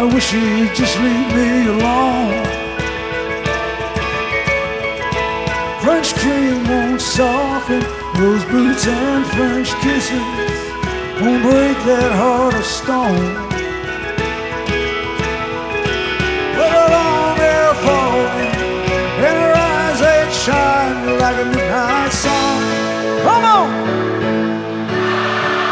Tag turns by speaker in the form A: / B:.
A: I wish you'd just leave me alone. French cream won't soften those boots, and French kisses won't break that heart of stone. Well,